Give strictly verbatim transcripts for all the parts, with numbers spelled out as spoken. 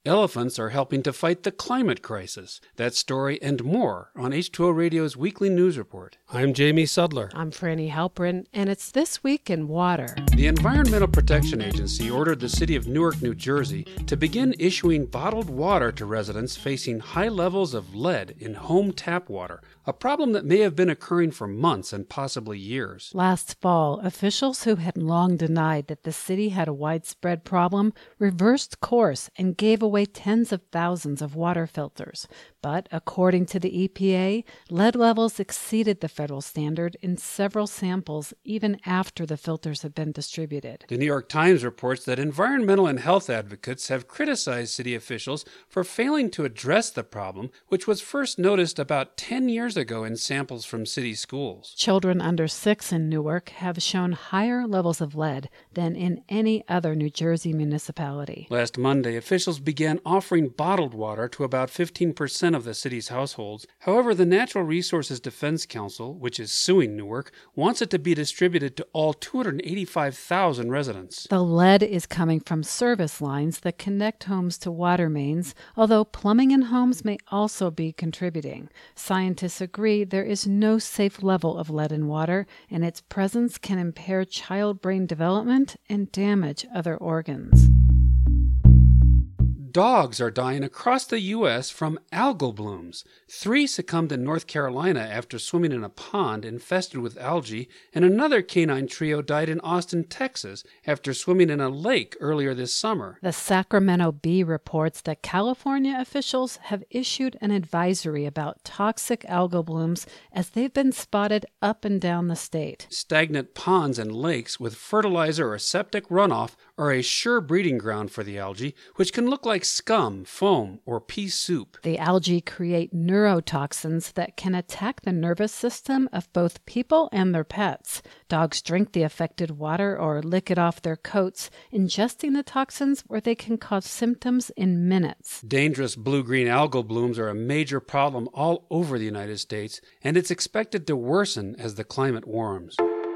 Elephants are helping to fight the climate crisis. That story and more on H two O Radio's weekly news report. I'm Jamie Sudler. I'm Franny Halperin, and it's This Week in Water. The Environmental Protection Agency ordered the city of Newark, New Jersey, to begin issuing bottled water to residents facing high levels of lead in home tap water, a problem that may have been occurring for months and possibly years. Last fall, officials who had long denied that the city had a widespread problem reversed course and gave away tens of thousands of water filters. But according to the E P A, lead levels exceeded the federal standard in several samples even after the filters had been distributed. The New York Times reports that environmental and health advocates have criticized city officials for failing to address the problem, which was first noticed about ten years ago in samples from city schools. Children under six in Newark have shown higher levels of lead than in any other New Jersey municipality. Last Monday, officials began offering bottled water to about fifteen percent of the city's households. However, the Natural Resources Defense Council, which is suing Newark, wants it to be distributed to all two hundred eighty-five thousand residents. The lead is coming from service lines that connect homes to water mains, although plumbing in homes may also be contributing. Scientists agree there is no safe level of lead in water, and its presence can impair child brain development and damage other organs. Dogs are dying across the U S from algal blooms. Three succumbed in North Carolina after swimming in a pond infested with algae, and another canine trio died in Austin, Texas, after swimming in a lake earlier this summer. The Sacramento Bee reports that California officials have issued an advisory about toxic algal blooms as they've been spotted up and down the state. Stagnant ponds and lakes with fertilizer or septic runoff are a sure breeding ground for the algae, which can look like scum, foam, or pea soup. The algae create neurotoxins that can attack the nervous system of both people and their pets. Dogs drink the affected water or lick it off their coats, ingesting the toxins where they can cause symptoms in minutes. Dangerous blue-green algal blooms are a major problem all over the United States, and it's expected to worsen as the climate warms.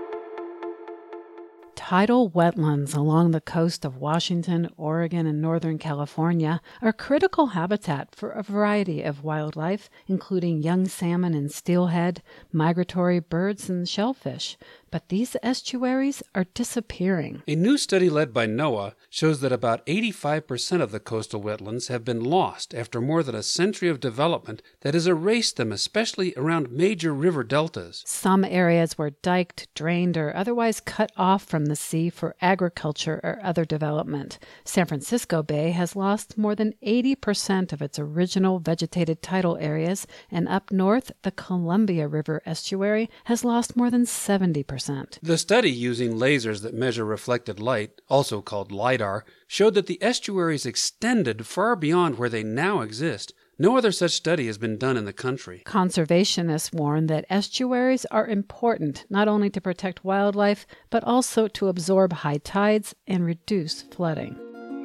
Tidal wetlands along the coast of Washington, Oregon, and Northern California are critical habitat for a variety of wildlife, including young salmon and steelhead, migratory birds, and shellfish. But these estuaries are disappearing. A new study led by NOAA shows that about eighty-five percent of the coastal wetlands have been lost after more than a century of development that has erased them, especially around major river deltas. Some areas were diked, drained, or otherwise cut off from the sea for agriculture or other development. San Francisco Bay has lost more than eighty percent of its original vegetated tidal areas, and up north, the Columbia River estuary has lost more than seventy percent. The study, using lasers that measure reflected light, also called LIDAR, showed that the estuaries extended far beyond where they now exist. No other such study has been done in the country. Conservationists warn that estuaries are important not only to protect wildlife, but also to absorb high tides and reduce flooding.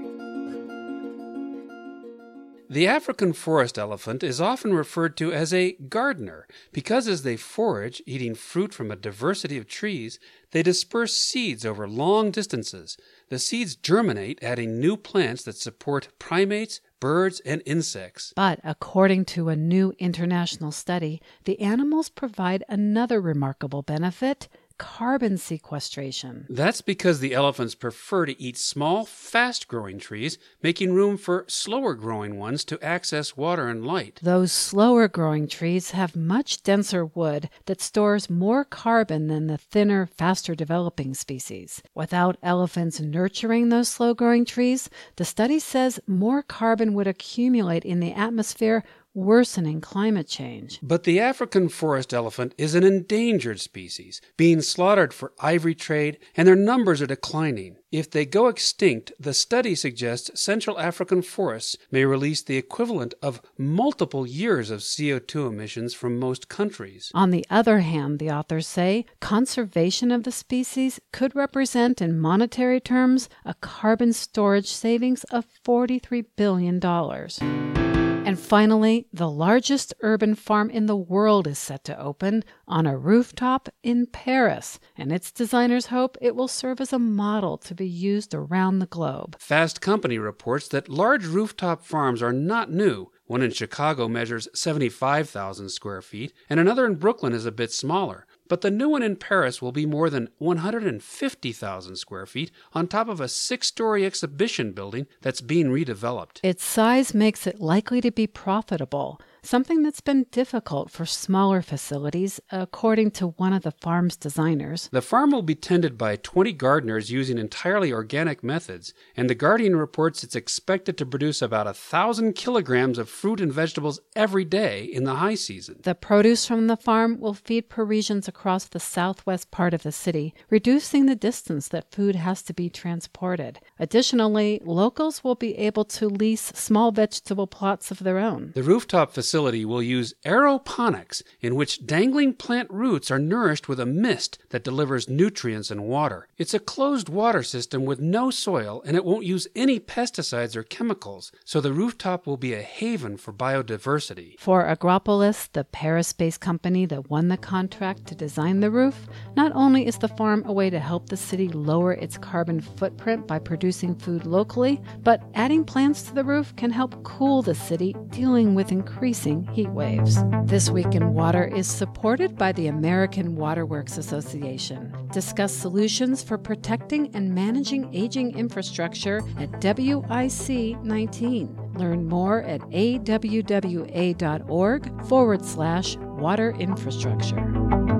The African forest elephant is often referred to as a gardener because as they forage, eating fruit from a diversity of trees, they disperse seeds over long distances. The seeds germinate, adding new plants that support primates, birds, and insects. But according to a new international study, the animals provide another remarkable benefit: carbon sequestration. That's because the elephants prefer to eat small, fast-growing trees, making room for slower-growing ones to access water and light. Those slower-growing trees have much denser wood that stores more carbon than the thinner, faster-developing species. Without elephants nurturing those slow-growing trees, the study says more carbon would accumulate in the atmosphere, worsening climate change. But the African forest elephant is an endangered species, being slaughtered for ivory trade, and their numbers are declining. If they go extinct, the study suggests Central African forests may release the equivalent of multiple years of C O two emissions from most countries. On the other hand, the authors say, conservation of the species could represent in monetary terms a carbon storage savings of forty-three billion dollars. And finally, the largest urban farm in the world is set to open on a rooftop in Paris, and its designers hope it will serve as a model to be used around the globe. Fast Company reports that large rooftop farms are not new. One in Chicago measures seventy-five thousand square feet, and another in Brooklyn is a bit smaller. But the new one in Paris will be more than one hundred fifty thousand square feet on top of a six-story exhibition building that's being redeveloped. Its size makes it likely to be profitable, something that's been difficult for smaller facilities, according to one of the farm's designers. The farm will be tended by twenty gardeners using entirely organic methods, and The Guardian reports it's expected to produce about a thousand kilograms of fruit and vegetables every day in the high season. The produce from the farm will feed Parisians across the southwest part of the city, reducing the distance that food has to be transported. Additionally, locals will be able to lease small vegetable plots of their own. The rooftop facility will use aeroponics, in which dangling plant roots are nourished with a mist that delivers nutrients and water. It's a closed water system with no soil, and it won't use any pesticides or chemicals, so the rooftop will be a haven for biodiversity. For Agropolis, the Paris-based company that won the contract to design the roof, not only is the farm a way to help the city lower its carbon footprint by producing food locally, but adding plants to the roof can help cool the city, dealing with increasing heat waves. This Week in Water is supported by the American Waterworks Association. Discuss solutions for protecting and managing aging infrastructure at W I C nineteen. Learn more at awwa.org forward slash water infrastructure.